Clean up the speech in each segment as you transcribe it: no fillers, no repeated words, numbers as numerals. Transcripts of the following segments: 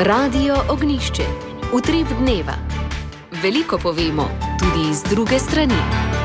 Radio Ognjišče. Utrip dneva. Veliko povemo, tudi iz druge strani.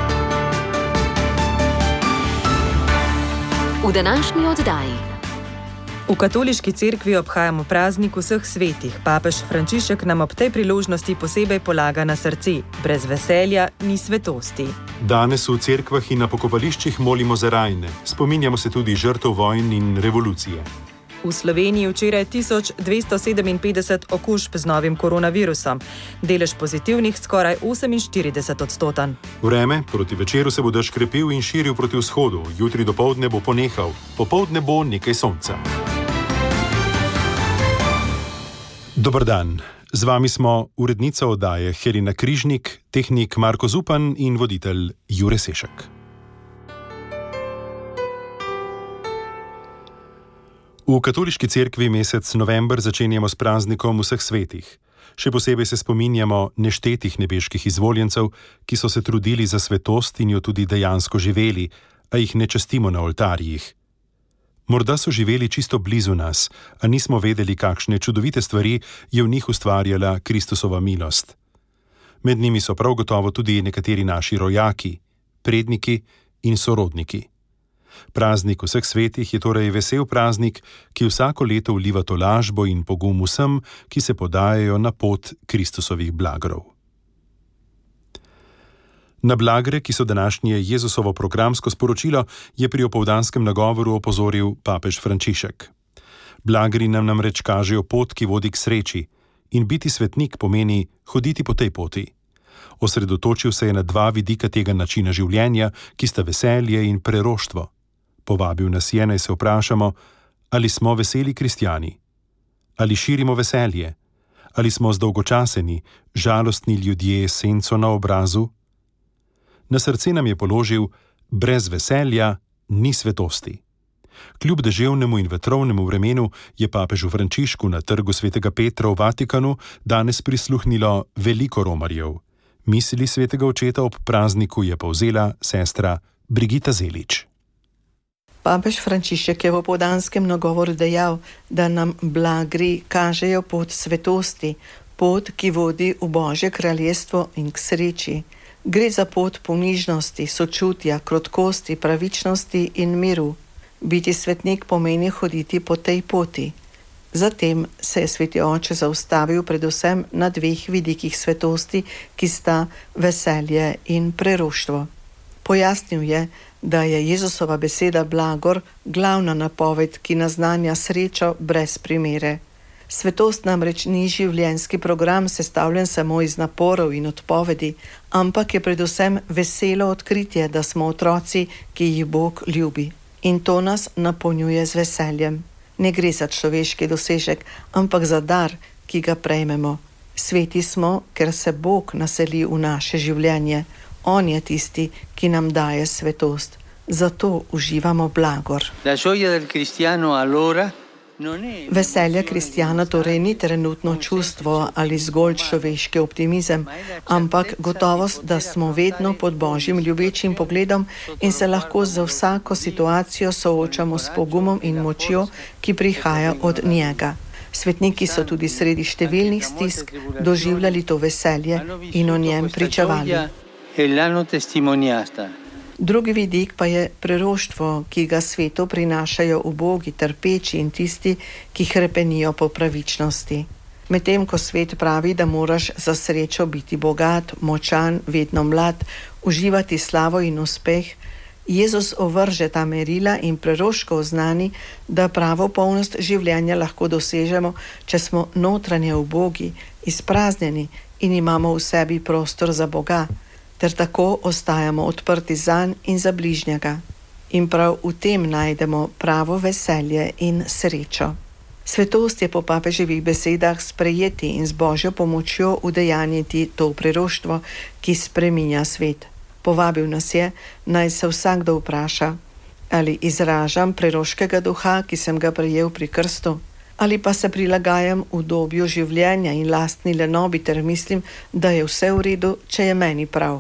V današnji oddaji. V katoliški cerkvi obhajamo praznik vseh svetih. Papež Frančišek nam ob tej priložnosti posebej polaga na srce. Brez veselja ni svetosti. Danes v cerkvah in na pokopališčih molimo za rajne. Spominjamo se tudi žrtev vojn in revolucije. V Sloveniji včeraj 1257 okužb z novim koronavirusom. Delež pozitivnih skoraj 48%. Vreme proti večeru se bo dež krepil in širil proti vzhodu. Jutri dopoldne bo ponehal. Popoldne bo nekaj sonca. Dober dan. Z vami smo urednica oddaje Helena Križnik, tehnik Marko Zupan in voditelj Jure Sešek. V katoliški cerkvi mesec november začenjamo s praznikom vseh svetih. Še posebej se spominjamo neštetih nebeških izvoljencev, ki so se trudili za svetost in jo tudi dejansko živeli, a jih ne častimo na oltarjih. Morda so živeli čisto blizu nas, a nismo vedeli, kakšne čudovite stvari je v njih ustvarjala Kristusova milost. Med njimi so prav gotovo tudi nekateri naši rojaki, predniki in sorodniki. Praznik vseh svetih je torej vesel praznik, ki vsako leto vliva tolažbo in pogum vsem, ki se podajajo na pot Kristusovih blagrov. Na blagre, ki so današnje Jezusovo programsko sporočilo, je pri opoldanskem nagovoru opozoril papež Frančišek. Blagri nam namreč kažejo pot, ki vodi k sreči, in biti svetnik pomeni hoditi po tej poti. Osredotočil se je na dva vidika tega načina življenja, ki sta veselje in preroštvo. Povabil nas je, naj se vprašamo, ali smo veseli kristjani, ali širimo veselje, ali smo zdolgočaseni, žalostni ljudje s senco na obrazu. Na srce nam je položil, brez veselja ni svetosti. Kljub deževnemu in vetrovnemu vremenu je papežu Frančišku na trgu svetega Petra v Vatikanu danes prisluhnilo veliko romarjev. Misli svetega očeta ob prazniku je povzela sestra Brigita Zelič. Papež Frančišek je v opoldanskem nagovoru dejal, da nam blagri kažejo pot svetosti, pot, ki vodi v Božje kraljestvo in k sreči. Gre za pot ponižnosti, sočutja, krotkosti, pravičnosti in miru. Biti svetnik pomeni hoditi po tej poti. Zatem se je sveti oče zaustavil predvsem na dveh vidikih svetosti, ki sta veselje in preroštvo. Pojasnil je, da je Jezusova beseda blagor glavna napoved, ki naznanja srečo brez primere. Svetost namreč ni življenjski program sestavljen samo iz naporov in odpovedi, ampak je predvsem veselo odkritje, da smo otroci, ki jih Bog ljubi. In to nas napolnjuje z veseljem. Ne gre za človeški dosežek, ampak za dar, ki ga prejmemo. Sveti smo, ker se Bog naseli v naše življenje. On je tisti, ki nam daje svetost. Zato uživamo blagor. Veselje kristjana torej ni trenutno čustvo ali zgolj človeški optimizem, ampak gotovost, da smo vedno pod Božjim ljubečim pogledom in se lahko za vsako situacijo soočamo s pogumom in močjo, ki prihaja od njega. Svetniki so tudi sredi številnih stisk doživljali to veselje in o njem pričevali. Drugi vidik pa je preroštvo, ki ga svetu prinašajo ubogi, trpeči in tisti, ki hrepenijo po pravičnosti. Medtem ko svet pravi, da moraš za srečo biti bogat, močan, vedno mlad, uživati slavo in uspeh, Jezus ovrže ta merila in preroško oznani, da pravo polnost življenja lahko dosežemo, če smo notranje ubogi, izpraznjeni in imamo v sebi prostor za Boga, ter tako ostajamo odprti zanj in za bližnjega. In prav v tem najdemo pravo veselje in srečo. Svetost je po papeževih besedah sprejeti in z Božjo pomočjo udejanjiti to preroštvo, ki spreminja svet. Povabil nas je, naj se vsakdo vpraša, ali izražam preroškega duha, ki sem ga prejel pri krstu, ali pa se prilagajam v obdobju življenja in lastni lenobi ter mislim, da je vse v redu, če je meni prav.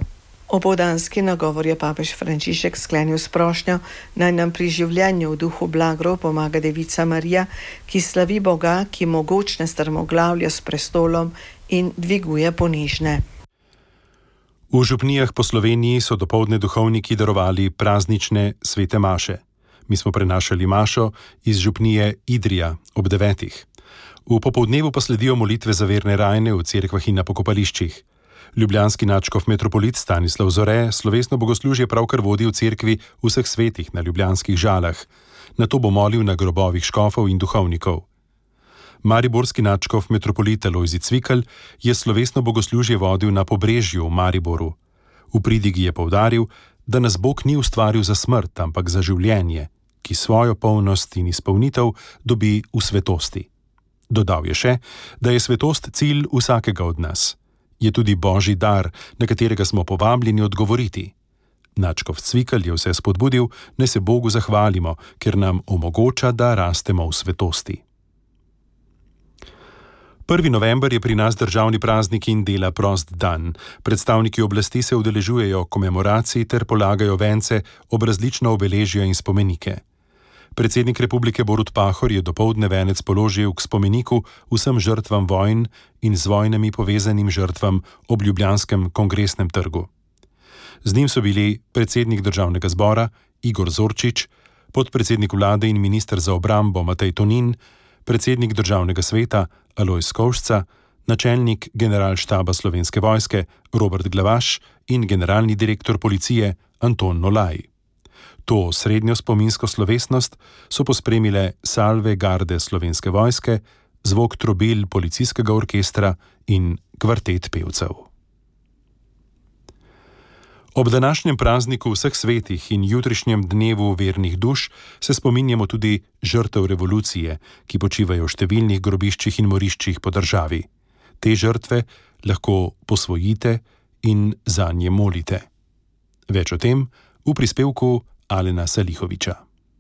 Opoldanski nagovor je papež Frančišek sklenil s prošnjo, naj nam pri življenju v duhu blagro pomaga Devica Marija, ki slavi Boga, ki mogočne strmoglavlja s prestolom in dviguje ponižne. V župnijah po Sloveniji so dopoldne duhovniki darovali praznične svete maše. Mi smo prenašali mašo iz župnije Idrija ob 9. V popoldnevu pa sledijo molitve za verne rajne v cerkvah in na pokopališčih. Ljubljanski nadškof metropolit Stanislav Zore slovesno bogoslužje pravkar vodi v cerkvi vseh svetih na ljubljanskih Žalah. Nato bo molil na grobovih škofov in duhovnikov. Mariborski nadškof metropolit Alojzij Cvikl je slovesno bogoslužje vodil na Pobrežju v Mariboru. V pridigi je poudaril, da nas Bog ni ustvaril za smrt, ampak za življenje, ki svojo polnost in izpolnitev dobi v svetosti. Dodal je še, da je svetost cilj vsakega od nas. Je tudi božji dar, na katerega smo povabljeni odgovoriti. Nadškof Cvikl je vse spodbudil, naj se Bogu zahvalimo, ker nam omogoča, da rastemo v svetosti. 1. november je pri nas državni praznik in dela prost dan. Predstavniki oblasti se udeležujejo komemoracij ter polagajo vence ob različna obeležja in spomenike. Predsednik republike Borut Pahor je dopoldne venec položil k spomeniku vsem žrtvam vojn in z vojnami povezanim žrtvam ob ljubljanskem kongresnem trgu. Z njim so bili predsednik državnega zbora Igor Zorčič, podpredsednik vlade in minister za obrambo Matej Tonin, predsednik državnega sveta Alojz Kovšca, načelnik generalštaba Slovenske vojske Robert Glavaš in generalni direktor policije Anton Nolaj. To srednjo spominsko slovesnost so pospremile salve garde Slovenske vojske, zvok trobil policijskega orkestra in kvartet pevcev. Ob današnjem prazniku vseh svetih in jutrišnjem dnevu vernih duš se spominjamo tudi žrtev revolucije, ki počivajo v številnih grobiščih in moriščih po državi. Te žrtve lahko posvojite in zanje molite. Več o tem v prispevku Alena Salihoviča.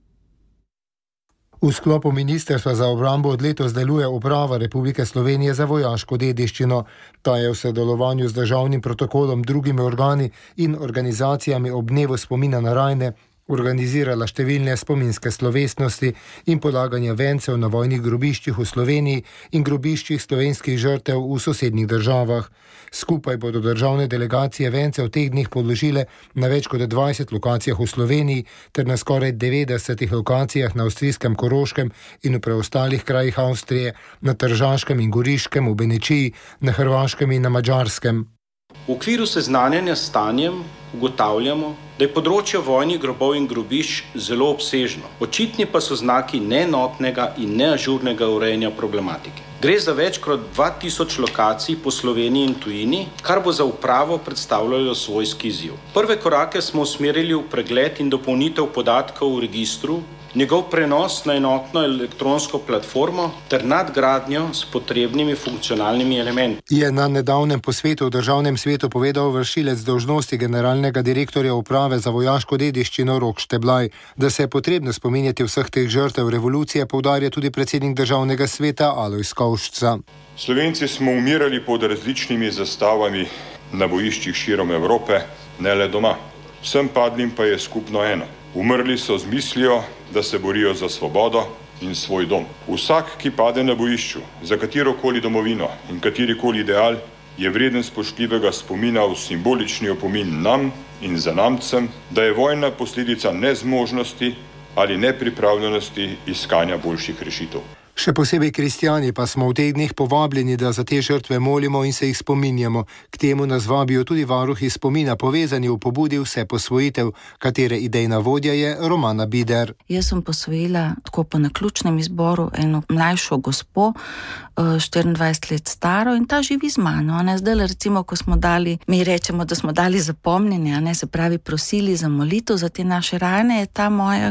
V sklopu Ministrstva za obrambo od letos deluje Uprava Republike Slovenije za vojaško dediščino. Ta je v sodelovanju z državnim protokolom, drugimi organi in organizacijami ob dnevu spomina na rajne organizirala številne spominske slovesnosti in polaganje vencev na vojnih grobiščih v Sloveniji in grobiščih slovenskih žrtev v sosednjih državah. Skupaj bodo državne delegacije vence v teh dneh položile na več kot 20 lokacijah v Sloveniji ter na skoraj 90 lokacijah na avstrijskem Koroškem in v preostalih krajih Avstrije, na Tržaškem in Goriškem, v Benečiji, na Hrvaškem in na Madžarskem. V okviru seznanjanja s stanjem ugotavljamo, da je področje vojnih grobov in grobišč zelo obsežno. Očitni pa so znaki neenotnega in neažurnega urejanja problematike. Gre za več kot 2000 lokacij po Sloveniji in tujini, kar bo za upravo predstavljalo svojski izziv. Prve korake smo usmerili v pregled in dopolnitev podatkov v registru, njegov prenos na enotno elektronsko platformo ter nadgradnjo s potrebnimi funkcionalnimi elementi. Je na nedavnem posvetu v državnem svetu povedal vršilec dolžnosti generalnega direktorja Uprave za vojaško dediščino Rok Šteblaj. Da se je potrebno spominjati vseh teh žrtev revolucije, poudarja tudi predsednik državnega sveta Alojz Kovšca. Slovenci smo umirali pod različnimi zastavami na bojiščih širom Evrope, ne le doma. Vsem padlim pa je skupno eno. Umrli so z mislijo, da se borijo za svobodo in svoj dom. Vsak, ki pade na bojišču, za katerokoli domovino in katerikoli ideal, je vreden spoštljivega spomina v simbolični opomin nam in zanamcem, da je vojna posledica nezmožnosti ali nepripravljenosti iskanja boljših rešitev. Še posebej kristjani pa smo v teh dneh povabljeni, da za te žrtve molimo in se jih spominjamo. K temu nas vabijo tudi varuhi spomina, povezani v pobudi Vse posvojitev, katere idejna vodja je Romana Bider. Jaz sem posvojila tako po naključnem izboru eno mlajšo gospo, 24 let staro, in ta živi z mano. Zdaj recimo, ko smo dali, mi rečemo, da smo dali zapomnjenje, se pravi prosili za molitev za te naše rane, je ta moja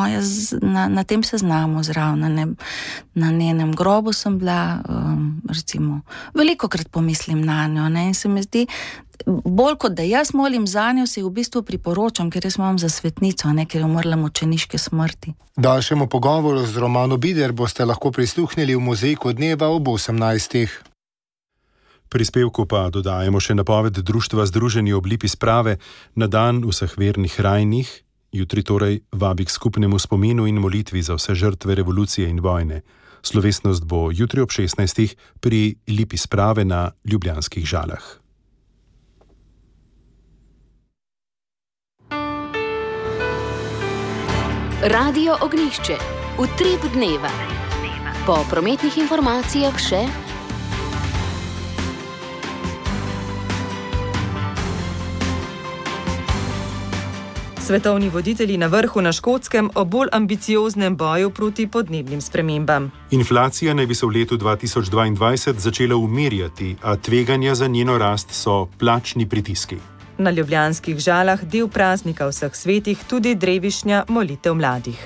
na tem seznamu zraven. Na njenem grobu sem bila, recimo, velikokrat pomislim na njo, in se mi zdi, bolj kot da jaz molim za njo, se v bistvu priporočam, ker jaz imam za svetnico, ker je umrla mučeniške smrti. Daljšemu pogovoru z Romano Bider boste lahko prisluhnili v mozaiku dneva ob 18. Prispevku pa dodajemo še napoved Društva Združeni ob lipi sprave na dan vseh vernih rajnih, jutri torej vabi k skupnemu spominu in molitvi za vse žrtve revolucije in vojne. Slovesnost bo jutri ob 16. pri lipi sprave na Ljubljanskih Žalah. Radio Ognjišče. Utrip dneva. Po prometnih informacijah še Svetovni voditelji na vrhu na Škotskem o bolj ambicioznem boju proti podnebnim spremembam. Inflacija naj bi se v letu 2022 začela umirjati, a tveganja za njeno rast so plačni pritiski. Na Ljubljanskih Žalah del praznika vseh svetih tudi drevišnja molitev mladih.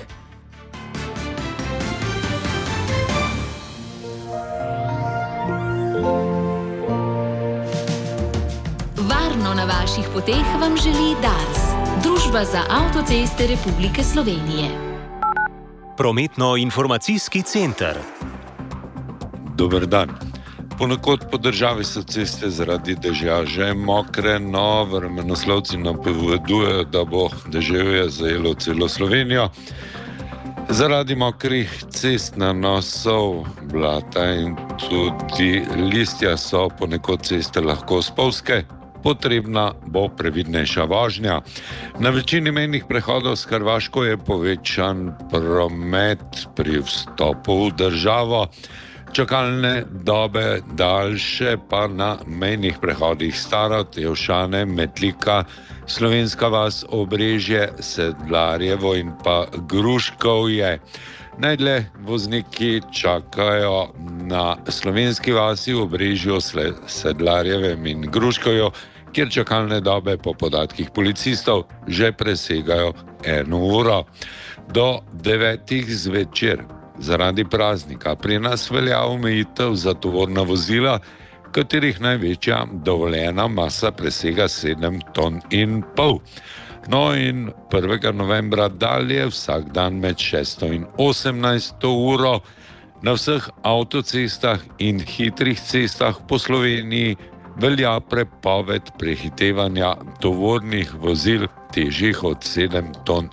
Varno na vaših poteh vam želi Dars. Družba za avtoceste Republike Slovenije. Prometno-informacijski center. Dober dan. Ponekod po državi so ceste zaradi dežja že mokre, no vremenoslovci napovedujejo, da bo deževje zajelo celo Slovenijo. Zaradi mokrih cest, nanosov, blata in tudi listja so ponekod ceste lahko spolzke. Potrebna bo previdnejša vožnja. Na večini mejnih prehodov s Hrvaško je povečan promet pri vstopu v državo. Čakalne dobe daljše pa na mejnih prehodih Starod, Jelšane, Metlika, Slovenska vas, Obrežje, Sedlarjevo in pa Gruškovje. Najdlje vozniki čakajo na Slovenski vasi, Obrežju, Sedlarjevem in Gruškovju, kjer čakalne dobe po podatkih policistov že presegajo 1 uro. Do 9. zvečer zaradi praznika pri nas velja omejitev za tovorna vozila, katerih največja dovoljena masa presega 7,5 ton. No in 1. novembra dalje vsak dan med 6. in 18. uro na vseh avtocestah in hitrih cestah po Sloveniji velja prepoved prehitevanja tovornih vozil težjih od 7,5 ton.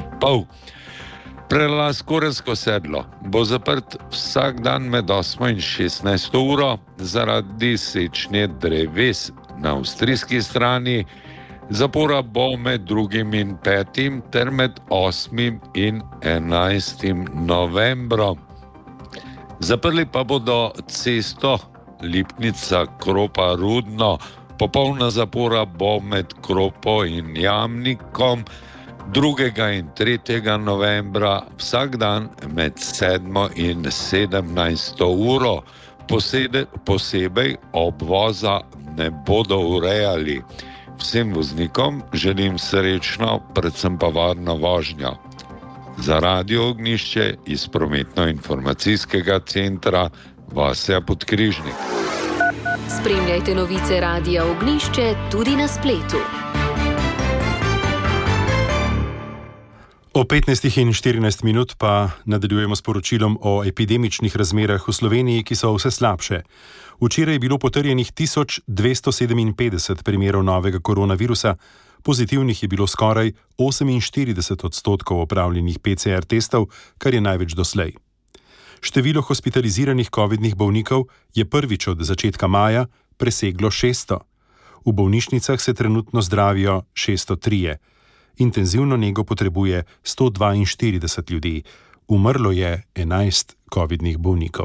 Prelaz Korensko sedlo bo zaprt vsak dan med 8. in 16. uro zaradi sečnje dreves na avstrijski strani. Zapora bo med 2. in 5. ter med 8. in 11. novembrom. Zaprli pa bodo cesto Lipnica Kropa Rudno. Popolna zapora bo med Kropo in Jamnikom 2. in 3. novembra vsak dan med 7. in 17. uro. Posebej obvoza ne bodo urejali. Vsem voznikom želim srečno, predvsem pa varno vožnjo. Za Radio Ognjišče iz prometno-informacijskega centra Vasja Podkrižnik. Spremljajte novice Radia Ognjišče tudi na spletu. O 15:14 pa nadaljujemo s poročilom o epidemičnih razmerah v Sloveniji, ki so vse slabše. Včeraj je bilo potrjenih 1257 primerov novega koronavirusa, pozitivnih je bilo skoraj 48% opravljenih PCR testov, kar je največ doslej. Število hospitaliziranih covidnih bolnikov je prvič od začetka maja preseglo 600. V bolnišnicah se trenutno zdravijo 603. Intenzivno nego potrebuje 142 ljudi. Umrlo je 11 covidnih bolnikov.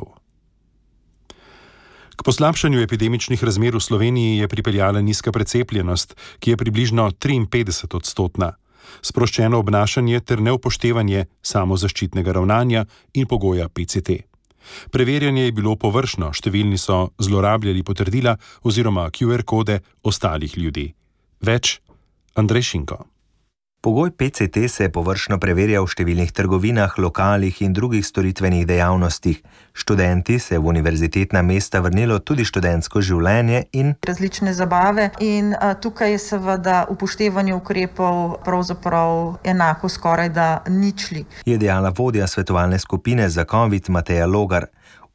K poslabšanju epidemičnih razmer v Sloveniji je pripeljala nizka precepljenost, ki je približno 53%. Sproščeno obnašanje ter neupoštevanje samozaščitnega ravnanja in pogoja PCT. Preverjanje je bilo površno, številni so zlorabljali potrdila oziroma QR kode ostalih ljudi. Več Andrej Šinko. Pogoj PCT se je površno preverjal v številnih trgovinah, lokalih in drugih storitvenih dejavnostih. Študenti se v univerzitetna mesta vrnilo tudi študentsko življenje in različne zabave in tukaj je seveda upoštevanje ukrepov pravzaprav enako skoraj da ničli. Je dejala vodja svetovalne skupine za COVID Mateja Logar.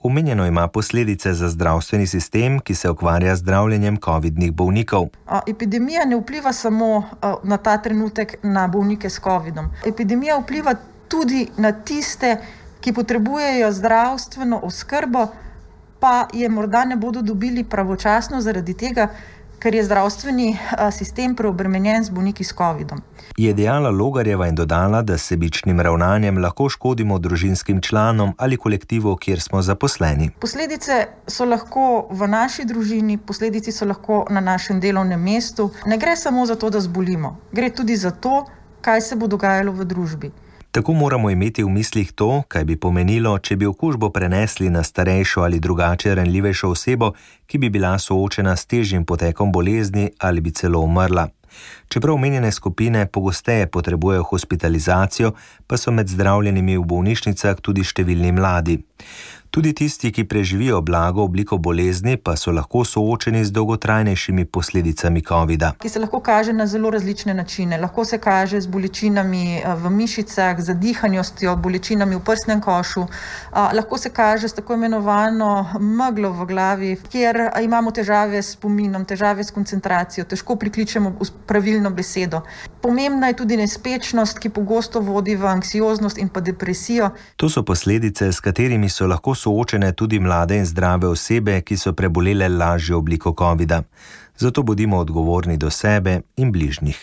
Omenjeno ima posledice za zdravstveni sistem, ki se ukvarja z zdravljenjem covidnih bolnikov. Epidemija ne vpliva samo na ta trenutek na bolnike s covidom. Epidemija vpliva tudi na tiste, ki potrebujejo zdravstveno oskrbo, pa je morda ne bodo dobili pravočasno zaradi tega, ker je zdravstveni sistem preobremenjen z bolniki s covidom. Je dejala Logarjeva in dodala, da s sebičnim ravnanjem lahko škodimo družinskim članom ali kolektivu, kjer smo zaposleni. Posledice so lahko v naši družini, posledice so lahko na našem delovnem mestu. Ne gre samo za to, da zbolimo, gre tudi za to, kaj se bo dogajalo v družbi. Tako moramo imeti v mislih to, kaj bi pomenilo, če bi okužbo prenesli na starejšo ali drugače ranljivejšo osebo, ki bi bila soočena s težjim potekom bolezni ali bi celo umrla. Čeprav omenjene skupine pogosteje potrebujejo hospitalizacijo, pa so med zdravljenimi v bolnišnicah tudi številni mladi. Tudi tisti, ki preživijo blago obliko bolezni, pa so lahko soočeni z dolgotrajnejšimi posledicami covida. Ki se lahko kaže na zelo različne načine. Lahko se kaže z bolečinami v mišicah, z dihanjostjo, bolečinami v prsnem košu. Lahko se kaže s tako imenovano meglo v glavi, kjer imamo težave s spominom, težave s koncentracijo, težko prikličemo pravilno besedo. Pomembna je tudi nespečnost, ki pogosto vodi v anksioznost in pa depresijo. To so posledice, s katerimi so lahko soočene tudi mlade in zdrave osebe, ki so prebolele lažjo obliko covida. Zato bodimo odgovorni do sebe in bližnjih.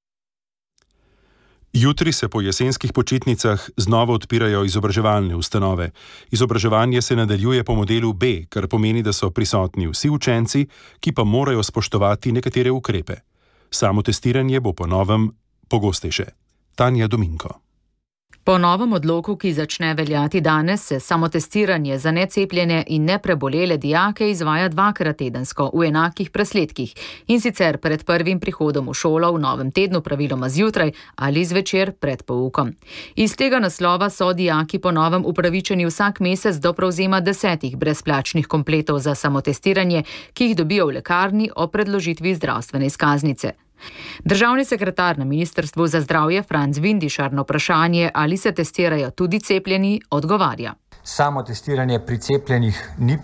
Jutri se po jesenskih počitnicah znova odpirajo izobraževalne ustanove. Izobraževanje se nadaljuje po modelu B, kar pomeni, da so prisotni vsi učenci, ki pa morajo spoštovati nekatere ukrepe. Samotestiranje bo po novem pogostejše. Tanja Dominko. Po novem odloku, ki začne veljati danes, se samotestiranje za necepljene in neprebolele dijake izvaja 2-krat tedensko v enakih presledkih, in sicer pred prvim prihodom v šolo v novem tednu, praviloma zjutraj ali zvečer pred poukom. Iz tega naslova so dijaki po novem upravičeni vsak mesec do prevzema 10 brezplačnih kompletov za samotestiranje, ki jih dobijo v lekarni ob predložitvi zdravstvene izkaznice. Državni sekretar na Ministrstvu za zdravje Franc Vindišar na vprašanje, ali se testirajo tudi cepljeni, odgovarja. Samotestiranje pri cepljenih ni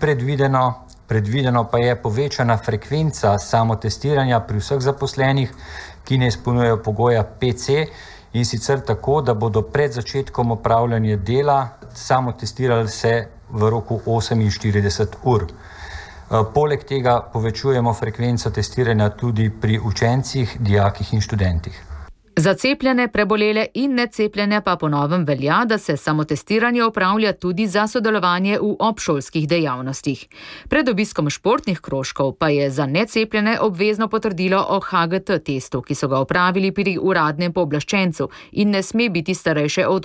predvideno pa je povečana frekvenca samotestiranja pri vseh zaposlenih, ki ne izpolnjujejo pogoja PC, in sicer tako, da bodo pred začetkom opravljanja dela samotestirali se v roku 48 ur. Poleg tega povečujemo frekvenco testiranja tudi pri učencih, dijakih in študentih. Za cepljene, prebolele in necepljene pa po novem velja, da se samotestiranje opravlja tudi za sodelovanje v obšolskih dejavnostih. Pred obiskom športnih krožkov pa je za necepljene obvezno potrdilo o HGT testu, ki so ga opravili pri uradnem pooblaščencu in ne sme biti starejše od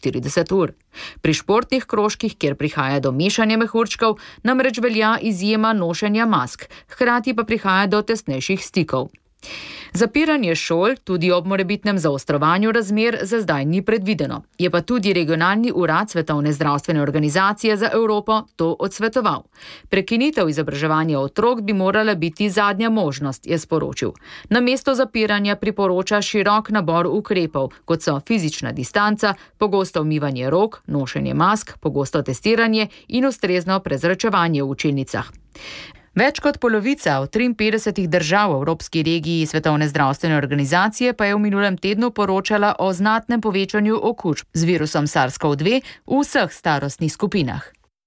48 ur. Pri športnih krožkih, kjer prihaja do mešanja mehurčkov, namreč velja izjema nošenja mask, hkrati pa prihaja do tesnejših stikov. Zapiranje šol tudi ob morebitnem zaostrovanju razmer za zdaj ni predvideno. Je pa tudi regionalni urad Svetovne zdravstvene organizacije za Evropo to odsvetoval. Prekinitev izobraževanja otrok bi morala biti zadnja možnost, je sporočil. Namesto zapiranja priporoča širok nabor ukrepov, kot so fizična distanca, pogosto umivanje rok, nošenje mask, pogosto testiranje in ustrezno prezračevanje v učilnicah. Več kot polovica od 53 držav v Evropski regiji Svetovne zdravstvene organizacije pa je v minulem tednu poročala o znatnem povečanju okužb z virusom SARS-CoV-2 v vseh starostnih skupinah.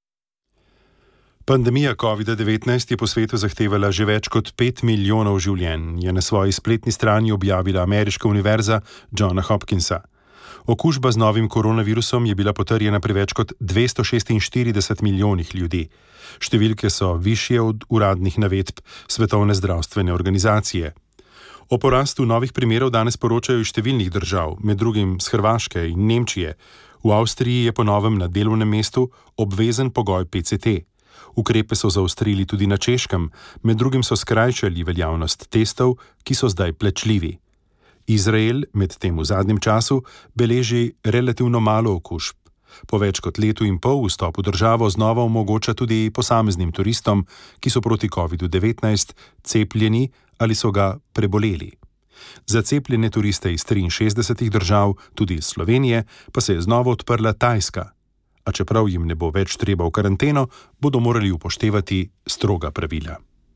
Pandemija COVID-19 je po svetu zahtevala že več kot 5 milijonov življenj, je na svoji spletni strani objavila ameriška univerza Johna Hopkinsa. Okužba z novim koronavirusom je bila potrjena pri več kot 246 milijonih ljudi. Številke so višje od uradnih navedb Svetovne zdravstvene organizacije. O porastu novih primerov danes poročajo iz številnih držav, med drugim z Hrvaške in Nemčije. V Avstriji je po novem na delovnem mestu obvezen pogoj PCT. Ukrepe so zaostrili tudi na Češkem, med drugim so skrajšali veljavnost testov, ki so zdaj plačljivi. Izrael medtem v zadnjem času beleži relativno malo okužb. Po več kot letu in pol vstop v državo znova omogoča tudi posameznim turistom, ki so proti COVID-19 cepljeni ali so ga preboleli. Za cepljene turiste iz 63 držav, tudi iz Slovenije, pa se je znova odprla Tajska. a čeprav jim ne bo več treba v karanteno, bodo morali upoštevati stroga pravila.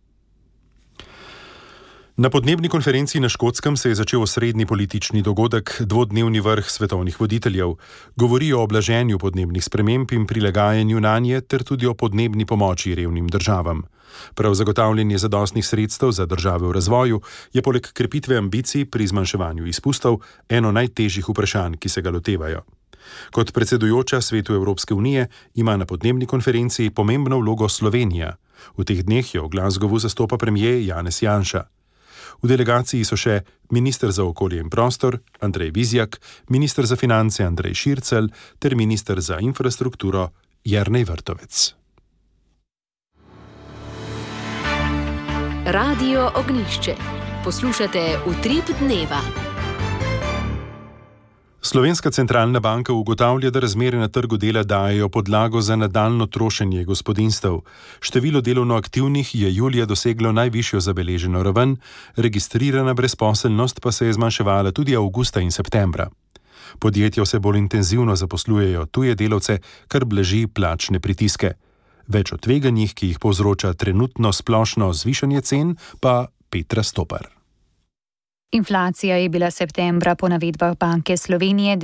Na podnebni konferenci na Škotskem se je začel osrednji politični dogodek, dvodnevni vrh svetovnih voditeljev. Govorijo o blaženju podnebnih sprememb in prilagajanju nanje ter tudi o podnebni pomoči revnim državam. Prav zagotavljanje zadostnih sredstev za države v razvoju je poleg krepitve ambicij pri zmanjševanju izpustov eno najtežjih vprašanj, ki se ga lotevajo. Kot predsedujoča Svetu Evropske unije ima na podnebni konferenci pomembno vlogo Slovenija. V teh dneh jo v Glasgowu zastopa premier Janez Janša. V delegaciji so še minister za okolje in prostor Andrej Vizjak, minister za finance Andrej Šircelj ter minister za infrastrukturo Jernej Vrtovec. Radio Ognjišče. Poslušate Utrip dneva. Slovenska centralna banka ugotavlja, da razmere na trgu dela dajejo podlago za nadaljnjo trošenje gospodinjstev. Število delovno aktivnih je julija doseglo najvišjo zabeleženo raven, registrirana brezposelnost pa se je zmanjševala tudi avgusta in septembra. Podjetja vse bolj intenzivno zaposlujejo tuje delavce, kar blaži plačne pritiske. Več o tveganjih, ki jih povzroča trenutno splošno zvišanje cen, pa Petra Stopar. Inflacija je bila septembra po navedbah Banke Slovenije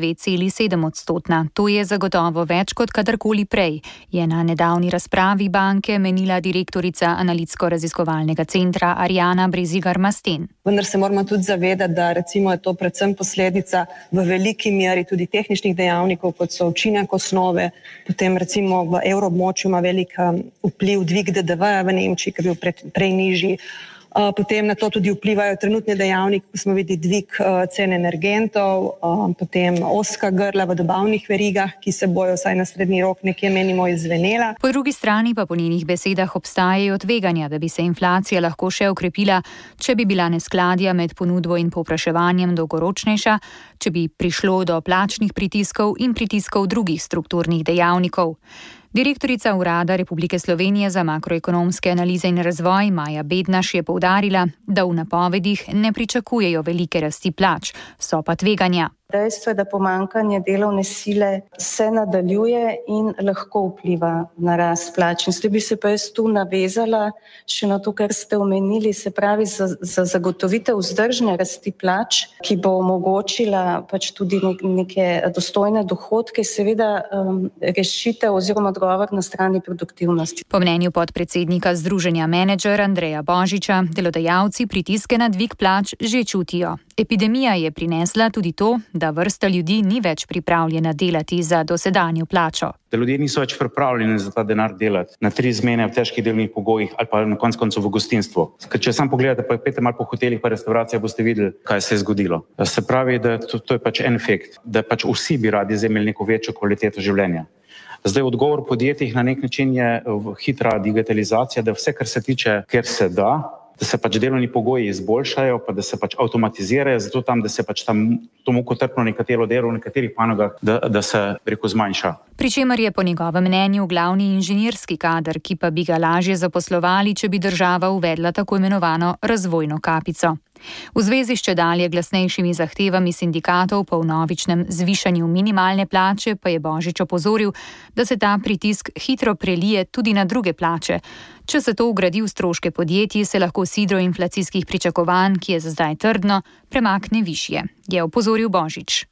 2,7%. To je zagotovo več kot kadarkoli prej, je na nedavni razpravi banke menila direktorica analitsko-raziskovalnega centra Arjana Brezigar-Masten. Vendar se moramo tudi zavedati, da recimo je to predvsem posledica v veliki meri tudi tehničnih dejavnikov, kot so učinek osnove, potem recimo v evroobmočju ima velik vpliv dvig DDV-ja v Nemčiji, ki je bil prej nižji. Potem na to tudi vplivajo trenutne dejavniki, ko smo videli dvig cen energentov, potem ozka grla v dobavnih verigah, ki se bojo vsaj na srednji rok nekje menimo izzvenela. Po drugi strani pa po njenih besedah obstajajo tveganja, da bi se inflacija lahko še okrepila, če bi bila neskladja med ponudbo in povpraševanjem dolgoročnejša, če bi prišlo do plačnih pritiskov in pritiskov drugih strukturnih dejavnikov. Direktorica Urada Republike Slovenije za makroekonomske analize in razvoj Maja Bednaš je poudarila, da v napovedih ne pričakujejo velike rasti plač, so pa tveganja. Dejstvo je, da pomanjkanje delovne sile se nadaljuje in lahko vpliva na rast plač. In zdaj bi se pa jaz tu navezala še na to, kar ste omenili, se pravi za zagotovitev vzdržne rasti plač, ki bo omogočila pač tudi neke dostojne dohodke, seveda rešitev oziroma odgovor na strani produktivnosti. Po mnenju podpredsednika Združenja Menedžer Andreja Božiča, delodajalci pritiske na dvig plač že čutijo. Epidemija je prinesla tudi to, da vrsta ljudi ni več pripravljena delati za dosedanjo plačo. Da ljudje niso več pripravljeni za ta denar delati na 3 izmene v težkih delovnih pogojih ali pa na koncu v gostinstvu. Če sam pogledate, pa pete malo po hotelih pa restauracijah, boste videli, kaj se je zgodilo. Se pravi, da to je pač en efekt, da pač vsi bi radi imeli neko večjo kvaliteto življenja. Zdaj odgovor podjetjih na nek način je hitra digitalizacija, da vse, kar se tiče, ker se da se pač delovni pogoji izboljšajo, pa da se pač avtomatizirajo, zato tam, da se pač tam to mukotrpno nekatero delo v nekaterih panogah, da se zmanjša. Pričemer je po njegovem mnenju glavni inženirski kader, ki pa bi ga lažje zaposlovali, če bi država uvedla tako imenovano razvojno kapico. V zvezi s čedalje glasnejšimi zahtevami sindikatov po vnovičnem zvišanju minimalne plače pa je Božič opozoril, da se ta pritisk hitro prelije tudi na druge plače. Če se to vgradi v stroške podjetij, se lahko sidro inflacijskih pričakovanj, ki je za zdaj trdno, premakne višje, je opozoril Božič.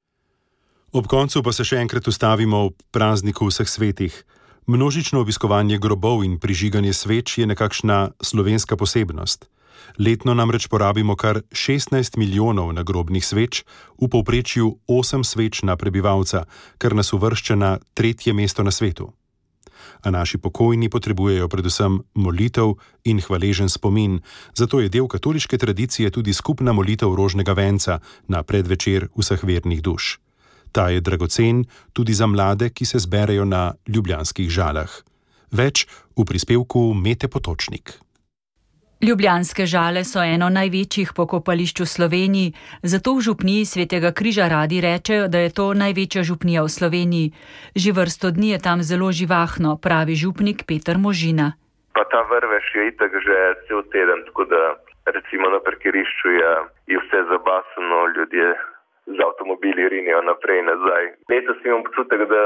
Ob koncu pa se še enkrat ustavimo v prazniku vseh svetih. Množično obiskovanje grobov in prižiganje sveč je nekakšna slovenska posebnost. Letno namreč porabimo kar 16 milijonov nagrobnih sveč, v povprečju 8 sveč na prebivalca, kar nas uvršča na 3. mesto na svetu. A naši pokojni potrebujejo predvsem molitev in hvaležen spomin, zato je del katoliške tradicije tudi skupna molitev rožnega venca na predvečer vseh vernih duš. Ta je dragocen tudi za mlade, ki se zberejo na ljubljanskih Žalah. Več v prispevku Mete Potočnik. Ljubljanske Žale so eno največjih pokopališč v Sloveniji, zato v župniji Svetega križa radi rečejo, da je to največja župnija v Sloveniji. Že vrsto dni je tam zelo živahno, pravi župnik Peter Možina. Pa ta vrvež je itak že cel teden, tako da recimo na parkirišču je vse zabasano, ljudje z avtomobili rinijo naprej in nazaj. Letos imam občutek, da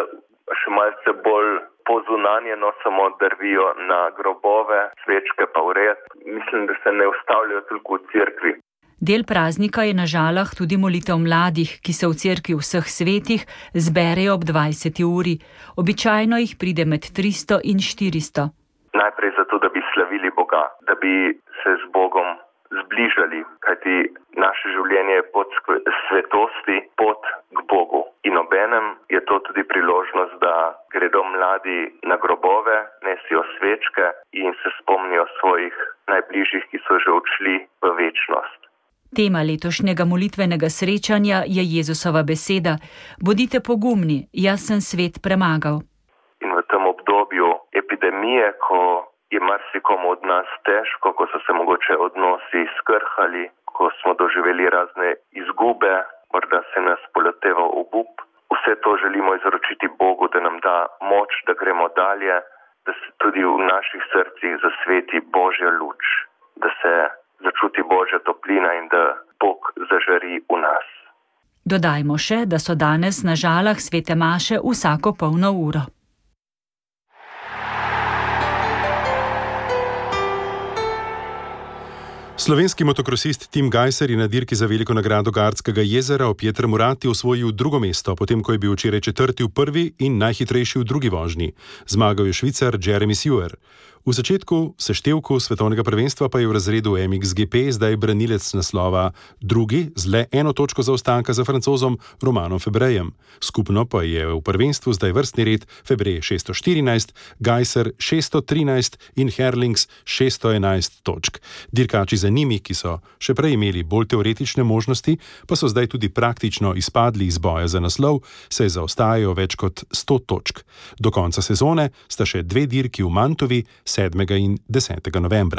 še malce bolj pozunanjeno samo drvijo na grobove, svečke pa vred. Mislim, da se ne ustavljajo toliko v cerkvi. Del praznika je na Žalah tudi molitev mladih, ki se v cerkvi vseh svetih zberejo ob 20. uri. Običajno jih pride med 300 in 400. Najprej zato, da bi slavili Boga, da bi se z Bogom zbližali, kajti naše življenje je pot svetosti, pot k Bogu. In obenem je to tudi priložnost, da gredo mladi na grobove, nesijo svečke in se spomnijo svojih najbližjih, ki so že odšli v večnost. Tema letošnjega molitvenega srečanja je Jezusova beseda: bodite pogumni, jaz sem svet premagal. In v tem obdobju epidemije, ko je marsikomu od nas težko, ko so se mogoče odnosi skrhali, ko smo doživeli razne izgube, morda se nas poleteva obup, vse to želimo izročiti Bogu, da nam da moč, da gremo dalje, da se tudi v naših srcih zasveti Božja luč, da se začuti Božja toplina in da Bog zažari v nas. Dodajmo še, da so danes na Žalah svete maše vsako polno uro. Slovenski motokrosist Tim Gajser je na dirki za veliko nagrado Gardskega jezera ob Pietermurati osvojil drugo mesto, potem ko je bil včeraj četrti v prvi in najhitrejši v drugi vožnji. Zmagal je Švicar Jeremy Seewer. V začetku seštevku svetovnega prvenstva pa je v razredu MXGP zdaj branilec naslova drugi z le eno točko zaostanka za Francozom Romanom Febrejem. Skupno pa je v prvenstvu zdaj vrstni red Febrej 614, Gajser 613 in Herlings 611 točk. Dirkači za njimi, ki so še prej imeli bolj teoretične možnosti, pa so zdaj tudi praktično izpadli iz boja za naslov, saj zaostajajo več kot 100 točk. Do konca sezone sta še dve dirki v Mantovi, 7. in 10. novembra.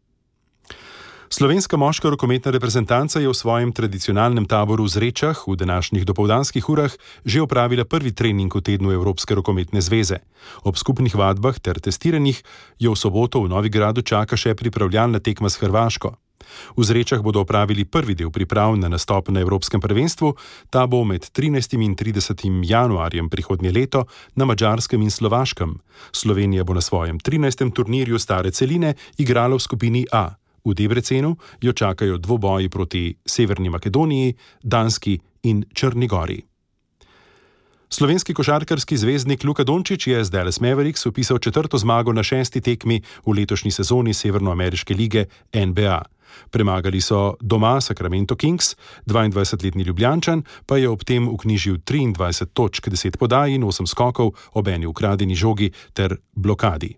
Slovenska moška rokometna reprezentanca je v svojem tradicionalnem taboru v Zrečah v današnjih dopoldanskih urah že opravila prvi trening v tednu Evropske rokometne zveze. Ob skupnih vadbah ter testiranjih jo v soboto v Novigradu čaka še pripravljalna tekma s Hrvaško. V Zrečah bodo opravili prvi del priprav na nastop na Evropskem prvenstvu, ta bo med 13. in 30. januarjem prihodnje leto na Madžarskem in Slovaškem. Slovenija bo na svojem 13. turnirju stare celine igrala v skupini A. V Debrecenu jo čakajo dvoboji proti Severni Makedoniji, Danski in Črni Gori. Slovenski košarkarski zvezdnik Luka Dončić je z Dallas Mavericks vpisal četrto zmago na 6. tekmi v letošnji sezoni Severnoameriške lige NBA. Premagali so doma Sacramento Kings, 22-letni Ljubljančan pa je ob tem vknjižil 23 točk, 10 podaj in 8 skokov ob eni ukradeni žogi ter blokadi.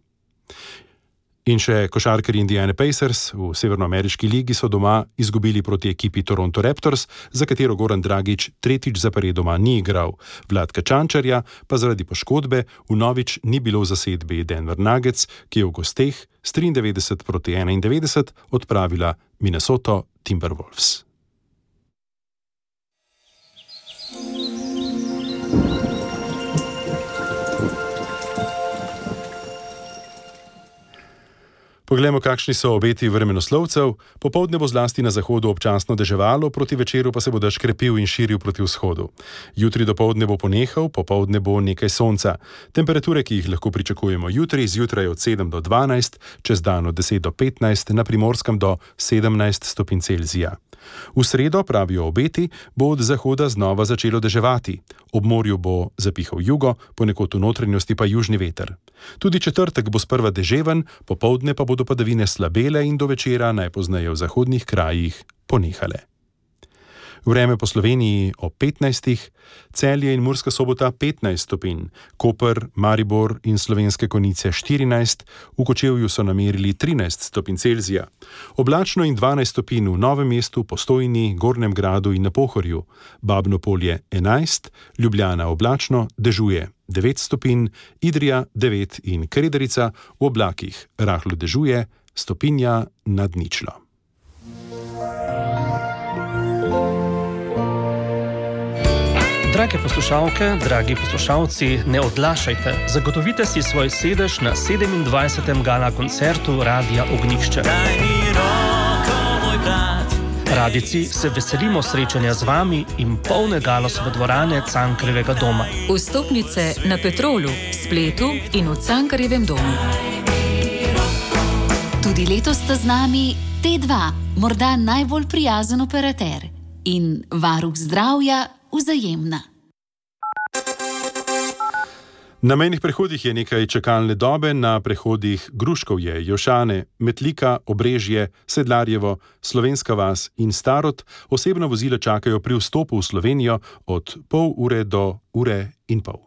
In še košarkarji Indiana Pacers v Severnoameriški ligi so doma izgubili proti ekipi Toronto Raptors, za katero Goran Dragić tretjič zaporedoma ni igral. Vladka Čančarja pa zaradi poškodbe vnovič ni bilo v zasedbi Denver Nuggets, ki je v gosteh s 93 proti 91 odpravila Minnesota Timberwolves. Poglejmo, kakšni so obeti vremenoslovcev. Popoldne bo zlasti na zahodu občasno deževalo, proti večeru pa se bo dež krepil in širil proti vzhodu. Jutri dopoldne bo ponehal, popoldne bo nekaj sonca. Temperature, ki jih lahko pričakujemo jutri, zjutraj od 7 do 12, čez dan od 10 do 15, na Primorskem do 17 stopinj Celzija. V sredo, pravijo obeti, bo od zahoda znova začelo deževati. Ob morju bo zapihal jugo, ponekod v notranjosti pa južni veter. Tudi četrtek bo sprva deževen, popoldne pa bodo padavine slabele in do večera najpozneje v zahodnih krajih ponehale. Vreme po Sloveniji ob 15, Celje in Murska Sobota 15 stopinj, Koper, Maribor in Slovenske Konjice 14, v Kočevju so namerili 13 stopinj Celzija. Oblačno in 12 stopinj v Novem mestu, Postojni, Gornjem Gradu in na Pohorju, Babno Polje 11, Ljubljana oblačno, dežuje 9 stopinj, Idrija 9 in Krederica v oblakih, rahlo dežuje, stopinja nad ničlo. Drage poslušalke, dragi poslušalci, ne odlašajte. Zagotovite si svoj sedež na 27. gala koncertu Radia Ognjišče. Radijci se veselimo srečanja z vami in polne Galosove dvorane Cankarjevega doma. Vstopnice na Petrolu, spletu in v Cankarjevem domu. Tudi letos sta z nami T2, morda najbolj prijazen operater, in varuh zdravja Vzajemna. Na mejnih prehodih je nekaj čakalne dobe, na prehodih Gruškovje, Jošane, Metlika, Obrežje, Sedlarjevo, Slovenska vas in Starod osebna vozila čakajo pri vstopu v Slovenijo od pol ure do ure in pol.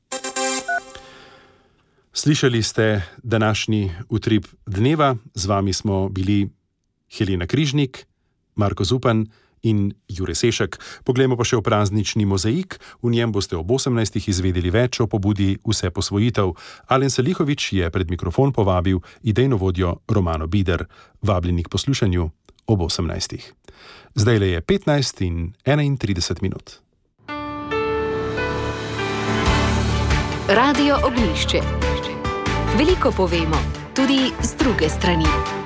Slišali ste današnji utrip dneva, z vami smo bili Helena Križnik, Marko Zupan in Jure Sešek. Poglejmo pa še v praznični mozaik, v njem boste ob 18. izvedeli več o pobudi Vse posvojitev. Alen Salihovič je pred mikrofon povabil idejno vodjo Romano Bider. Vabljeni k poslušanju ob 18. Zdajle je 15 in 31 minut. Radio Ognjišče. Veliko povemo, tudi z druge strani.